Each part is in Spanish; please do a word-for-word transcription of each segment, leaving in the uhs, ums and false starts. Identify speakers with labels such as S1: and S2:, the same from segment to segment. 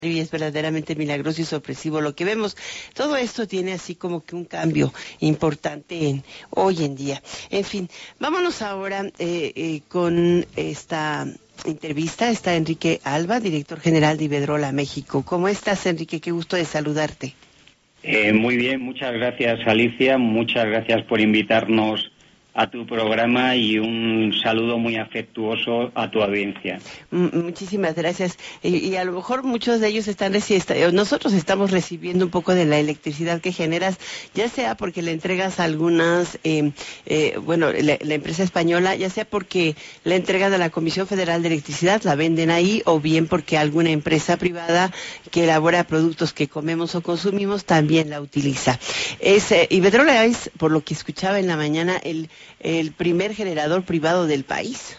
S1: y es verdaderamente milagroso y sorpresivo lo que vemos. Todo esto tiene así como que un cambio importante en, hoy en día. En fin, vámonos ahora eh, eh, con esta entrevista. Está Enrique Alba, director general de Iberdrola México. ¿Cómo estás, Enrique? Qué gusto de saludarte.
S2: Eh, muy bien, muchas gracias, Alicia. Muchas gracias por invitarnos a tu programa y un saludo muy afectuoso a tu audiencia.
S1: Muchísimas gracias. Y, y a lo mejor muchos de ellos están recibiendo, nosotros estamos recibiendo un poco de la electricidad que generas, ya sea porque le entregas a algunas, eh, eh, bueno, la, la empresa española, ya sea porque la entregas a la Comisión Federal de Electricidad, la venden ahí, o bien porque alguna empresa privada que elabora productos que comemos o consumimos también la utiliza. Es, eh, Iberdrola es, por lo que escuchaba en la mañana, el el primer generador privado del país.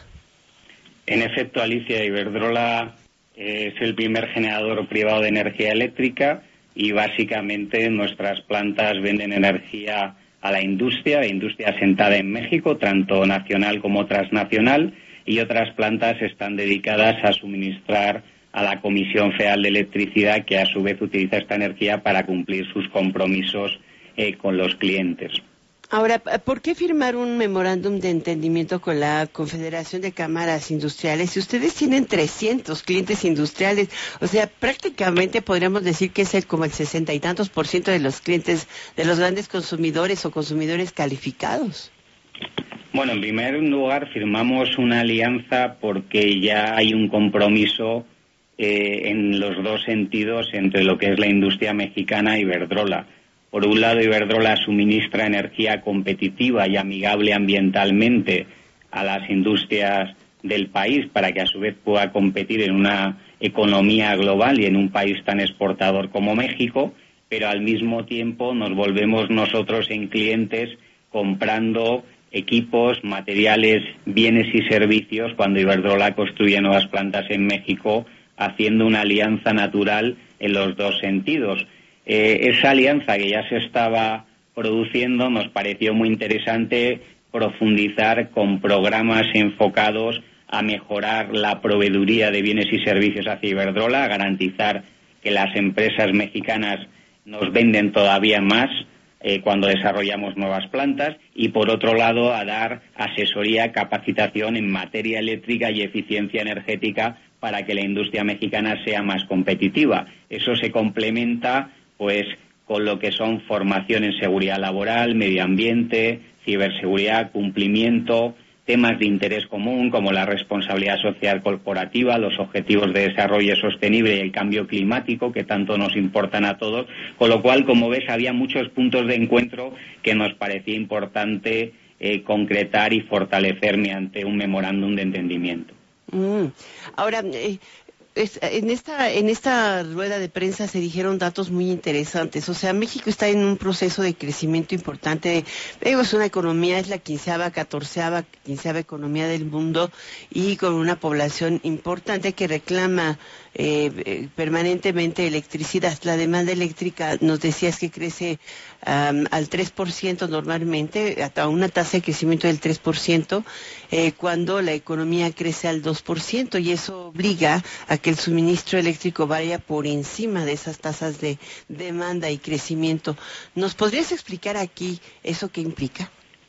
S2: En efecto, Alicia, Iberdrola es el primer generador privado de energía eléctrica y básicamente nuestras plantas venden energía a la industria, la industria asentada en México, tanto nacional como transnacional, y otras plantas están dedicadas a suministrar a la Comisión Federal de Electricidad, que a su vez utiliza esta energía para cumplir sus compromisos eh, con los clientes.
S1: Ahora, ¿por qué firmar un memorándum de entendimiento con la Confederación de Cámaras Industriales si ustedes tienen trescientos clientes industriales? O sea, prácticamente podríamos decir que es el, como el sesenta y tantos por ciento de los clientes, de los grandes consumidores o consumidores calificados.
S2: Bueno, en primer lugar, firmamos una alianza porque ya hay un compromiso eh, en los dos sentidos entre lo que es la industria mexicana y Iberdrola. Por un lado, Iberdrola suministra energía competitiva y amigable ambientalmente a las industrias del país para que a su vez pueda competir en una economía global y en un país tan exportador como México, pero al mismo tiempo nos volvemos nosotros en clientes comprando equipos, materiales, bienes y servicios cuando Iberdrola construye nuevas plantas en México, haciendo una alianza natural en los dos sentidos. Eh, esa alianza que ya se estaba produciendo nos pareció muy interesante profundizar con programas enfocados a mejorar la proveeduría de bienes y servicios hacia Iberdrola, a garantizar que las empresas mexicanas nos venden todavía más eh, cuando desarrollamos nuevas plantas, y por otro lado a dar asesoría, capacitación en materia eléctrica y eficiencia energética para que la industria mexicana sea más competitiva. Eso se complementa pues con lo que son formación en seguridad laboral, medio ambiente, ciberseguridad, cumplimiento, temas de interés común como la responsabilidad social corporativa, los objetivos de desarrollo sostenible y el cambio climático que tanto nos importan a todos, con lo cual, como ves, había muchos puntos de encuentro que nos parecía importante eh, concretar y fortalecer mediante un memorándum de entendimiento.
S1: Mm. Ahora, eh... Es, en esta en esta rueda de prensa se dijeron datos muy interesantes. O sea, México está en un proceso de crecimiento importante. Es una economía, es la quinceava, catorceava, quinceava economía del mundo, y con una población importante que reclama eh, eh, permanentemente electricidad. La demanda eléctrica, nos decías que crece um, al tres por ciento normalmente, hasta una tasa de crecimiento del tres por ciento, eh, cuando la economía crece al dos por ciento, y eso obliga a que el suministro eléctrico vaya por encima de esas tasas de demanda y crecimiento. ¿Nos podrías explicar aquí eso qué implica?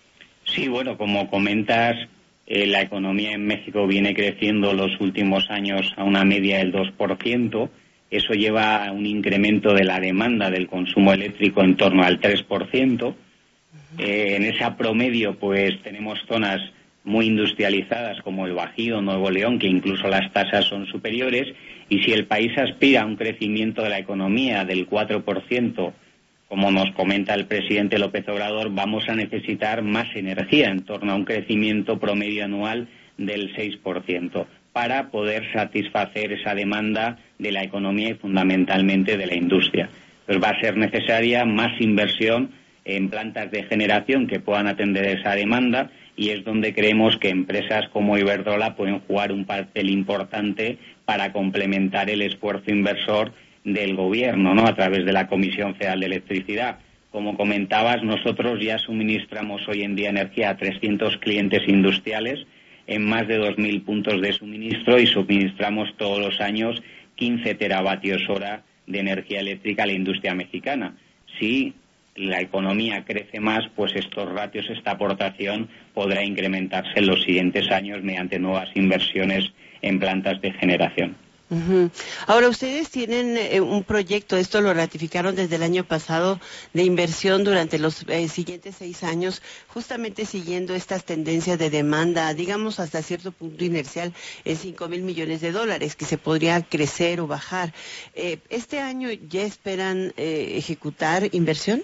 S2: Sí, bueno, como comentas, eh, la economía en México viene creciendo los últimos años a una media del dos por ciento. Eso lleva a un incremento de la demanda del consumo eléctrico en torno al tres por ciento. Uh-huh. Eh, en ese promedio, pues tenemos zonas muy industrializadas como el Bajío, Nuevo León, que incluso las tasas son superiores, y si el país aspira a un crecimiento de la economía del cuatro por ciento, como nos comenta el presidente López Obrador, vamos a necesitar más energía, en torno a un crecimiento promedio anual del seis por ciento, para poder satisfacer esa demanda de la economía y fundamentalmente de la industria. Pues va a ser necesaria más inversión en plantas de generación que puedan atender esa demanda, y es donde creemos que empresas como Iberdrola pueden jugar un papel importante para complementar el esfuerzo inversor del gobierno, ¿no?, a través de la Comisión Federal de Electricidad. Como comentabas, nosotros ya suministramos hoy en día energía a trescientos clientes industriales en más de dos mil puntos de suministro, y suministramos todos los años quince teravatios hora de energía eléctrica a la industria mexicana. Si la economía crece más, pues estos ratios, esta aportación podrá incrementarse en los siguientes años mediante nuevas inversiones en plantas de generación.
S1: Uh-huh. Ahora, ustedes tienen eh, un proyecto, esto lo ratificaron desde el año pasado, de inversión durante los eh, siguientes seis años, justamente siguiendo estas tendencias de demanda, digamos hasta cierto punto inercial, en cinco mil millones de dólares, que se podría crecer o bajar. Eh, ¿Este año ya esperan eh, ejecutar inversión?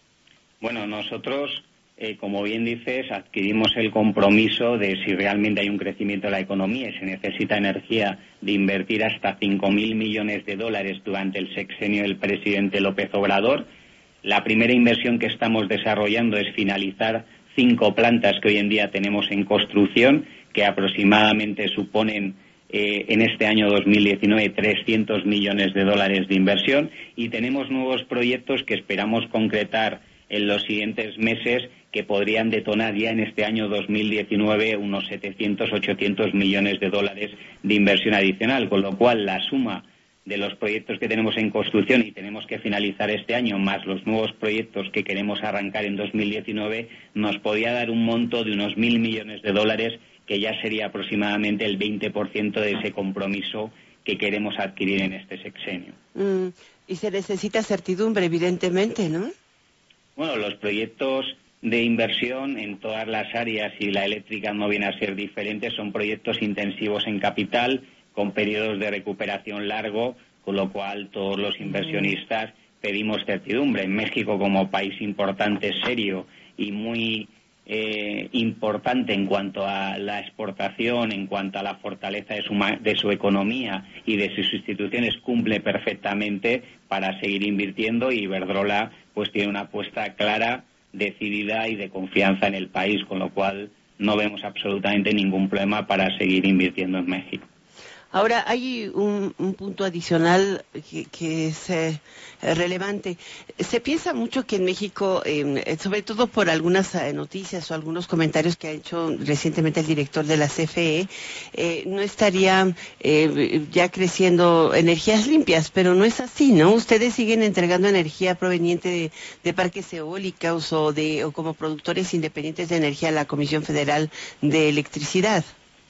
S2: Bueno, nosotros, eh, como bien dices, adquirimos el compromiso de, si realmente hay un crecimiento de la economía y se necesita energía, de invertir hasta cinco mil millones de dólares durante el sexenio del presidente López Obrador. La primera inversión que estamos desarrollando es finalizar cinco plantas que hoy en día tenemos en construcción, que aproximadamente suponen eh, en este año dos mil diecinueve trescientos millones de dólares de inversión, y tenemos nuevos proyectos que esperamos concretar en los siguientes meses, que podrían detonar ya en este año dos mil diecinueve unos setecientos, ochocientos millones de dólares de inversión adicional, con lo cual la suma de los proyectos que tenemos en construcción y tenemos que finalizar este año, más los nuevos proyectos que queremos arrancar en dos mil diecinueve, nos podría dar un monto de unos mil millones de dólares, que ya sería aproximadamente el veinte por ciento de ese compromiso que queremos adquirir en este sexenio.
S1: Mm, y se necesita certidumbre, evidentemente, ¿no?
S2: Bueno, los proyectos de inversión en todas las áreas, y la eléctrica no viene a ser diferente, son proyectos intensivos en capital, con periodos de recuperación largo, con lo cual todos los inversionistas pedimos certidumbre. En México, como país importante, serio y muy eh, importante en cuanto a la exportación, en cuanto a la fortaleza de su, de su economía y de sus instituciones, cumple perfectamente para seguir invirtiendo, y Iberdrola pues tiene una apuesta clara, decidida y de confianza en el país, con lo cual no vemos absolutamente ningún problema para seguir invirtiendo en México.
S1: Ahora, hay un, un punto adicional que, que es eh, relevante. Se piensa mucho que en México, eh, sobre todo por algunas eh, noticias o algunos comentarios que ha hecho recientemente el director de la C F E, eh, no estaría eh, ya creciendo energías limpias, pero no es así, ¿no? Ustedes siguen entregando energía proveniente de, de parques eólicos o, de, o como productores independientes de energía a la Comisión Federal de Electricidad.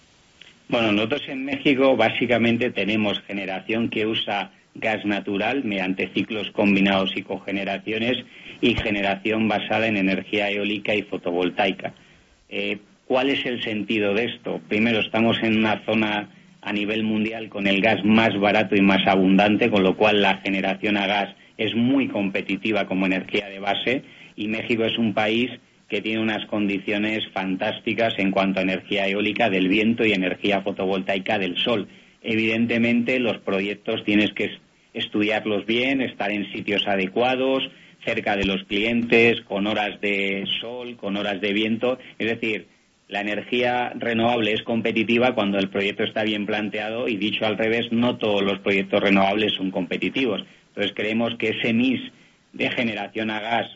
S2: Bueno, nosotros en México básicamente tenemos generación que usa gas natural mediante ciclos combinados y cogeneraciones, y generación basada en energía eólica y fotovoltaica. Eh, ¿Cuál es el sentido de esto? Primero, estamos en una zona a nivel mundial con el gas más barato y más abundante, con lo cual la generación a gas es muy competitiva como energía de base, y México es un país que tiene unas condiciones fantásticas en cuanto a energía eólica del viento y energía fotovoltaica del sol. Evidentemente, los proyectos tienes que estudiarlos bien, estar en sitios adecuados, cerca de los clientes, con horas de sol, con horas de viento. Es decir, la energía renovable es competitiva cuando el proyecto está bien planteado, y dicho al revés, no todos los proyectos renovables son competitivos. Entonces, creemos que ese mix de generación a gas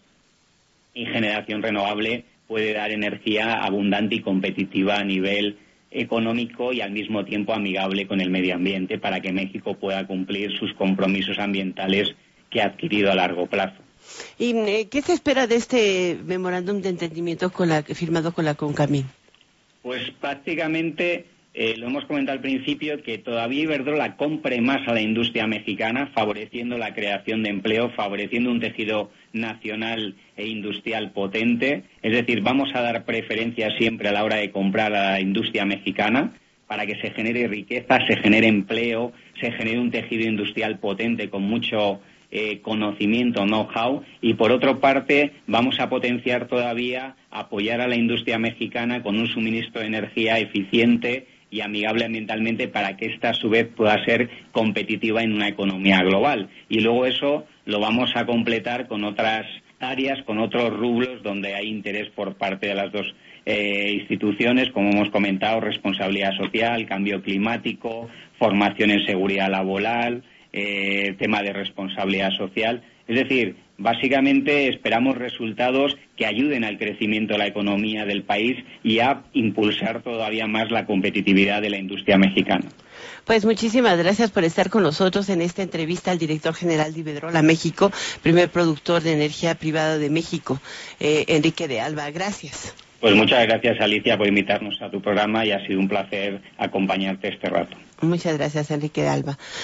S2: y generación renovable puede dar energía abundante y competitiva a nivel económico, y al mismo tiempo amigable con el medio ambiente, para que México pueda cumplir sus compromisos ambientales que ha adquirido a largo plazo.
S1: ¿Y eh, qué se espera de este memorándum de entendimiento con la, firmado con la CONCAMIN?
S2: Pues prácticamente eh, lo hemos comentado al principio, que todavía Iberdrola compre más a la industria mexicana, favoreciendo la creación de empleo, favoreciendo un tejido nacional e industrial potente. Es decir, vamos a dar preferencia siempre a la hora de comprar a la industria mexicana, para que se genere riqueza, se genere empleo, se genere un tejido industrial potente con mucho eh, conocimiento, know-how, y por otra parte vamos a potenciar todavía, apoyar a la industria mexicana con un suministro de energía eficiente y amigable ambientalmente, para que ésta a su vez pueda ser competitiva en una economía global. Y luego eso lo vamos a completar con otras áreas, con otros rubros donde hay interés por parte de las dos eh, instituciones, como hemos comentado: responsabilidad social, cambio climático, formación en seguridad laboral, eh, tema de responsabilidad social. Es decir, básicamente esperamos resultados que ayuden al crecimiento de la economía del país y a impulsar todavía más la competitividad de la industria mexicana.
S1: Pues muchísimas gracias por estar con nosotros en esta entrevista al director general de Iberdrola México, primer productor de energía privada de México, eh, Enrique de Alba. Gracias.
S2: Pues muchas gracias, Alicia, por invitarnos a tu programa y ha sido un placer acompañarte este rato.
S1: Muchas gracias, Enrique de Alba.